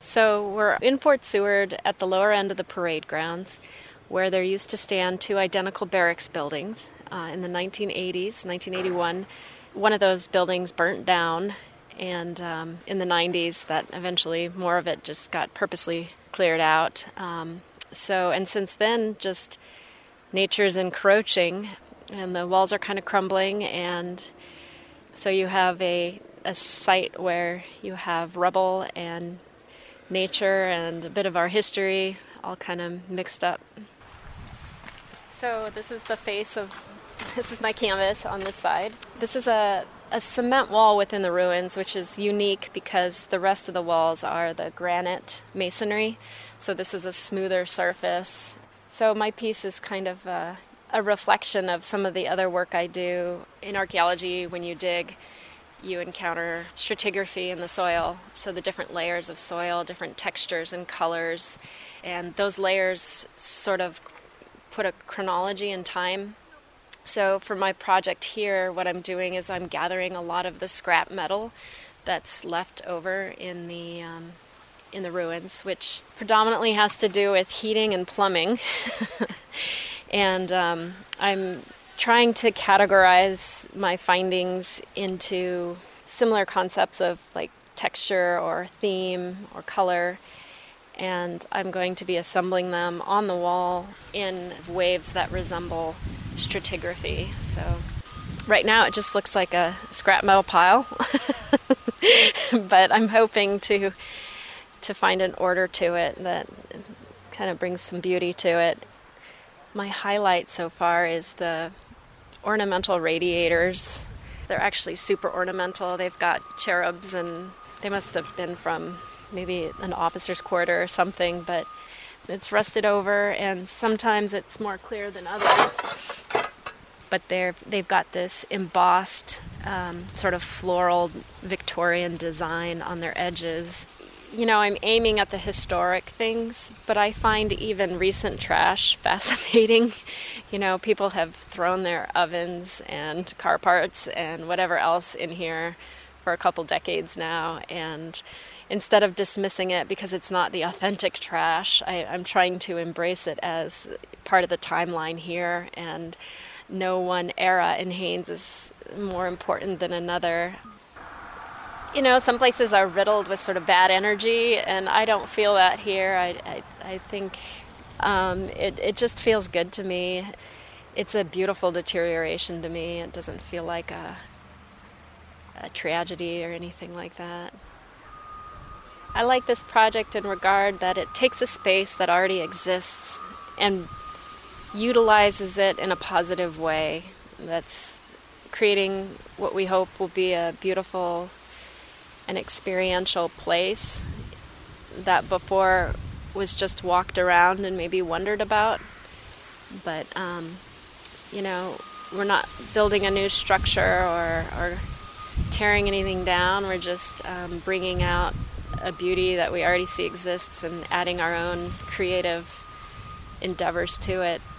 So we're in Fort Seward at the lower end of the parade grounds, where there used to stand two identical barracks buildings. In the 1980s, 1981, one of those buildings burnt down, and in the 90s, that eventually more of it just got purposely cleared out. And since then, just nature's encroaching, and the walls are kind of crumbling, and so you have a site where you have rubble and nature and a bit of our history all kind of mixed up. So this is my canvas on this side. This is a cement wall within the ruins, which is unique because the rest of the walls are the granite masonry. So this is a smoother surface. So my piece is kind of a reflection of some of the other work I do. In archaeology, when you dig, you encounter stratigraphy in the soil, so the different layers of soil, different textures and colors, and those layers sort of put a chronology in time. So for my project here, what I'm doing is I'm gathering a lot of the scrap metal that's left over in the ruins, which predominantly has to do with heating and plumbing. And I'm trying to categorize my findings into similar concepts of like texture or theme or color, and I'm going to be assembling them on the wall in waves that resemble stratigraphy. So right now it just looks like a scrap metal pile, but I'm hoping to find an order to it that kind of brings some beauty to it. My highlight so far is the ornamental radiators. They're actually super ornamental. They've got cherubs, and they must have been from maybe an officer's quarter or something, but it's rusted over, and sometimes it's more clear than others. But they've got this embossed sort of floral Victorian design on their edges. You know, I'm aiming at the historic things, but I find even recent trash fascinating. You know, people have thrown their ovens and car parts and whatever else in here for a couple decades now, and instead of dismissing it because it's not the authentic trash, I'm trying to embrace it as part of the timeline here, and no one era in Haines is more important than another. You know, some places are riddled with sort of bad energy, and I don't feel that here. I think it just feels good to me. It's a beautiful deterioration to me. It doesn't feel like a tragedy or anything like that. I like this project in regard that it takes a space that already exists and utilizes it in a positive way. That's creating what we hope will be a beautiful and experiential place that before was just walked around and maybe wondered about. But, you know, we're not building a new structure or tearing anything down. We're just bringing out a beauty that we already see exists and adding our own creative endeavors to it.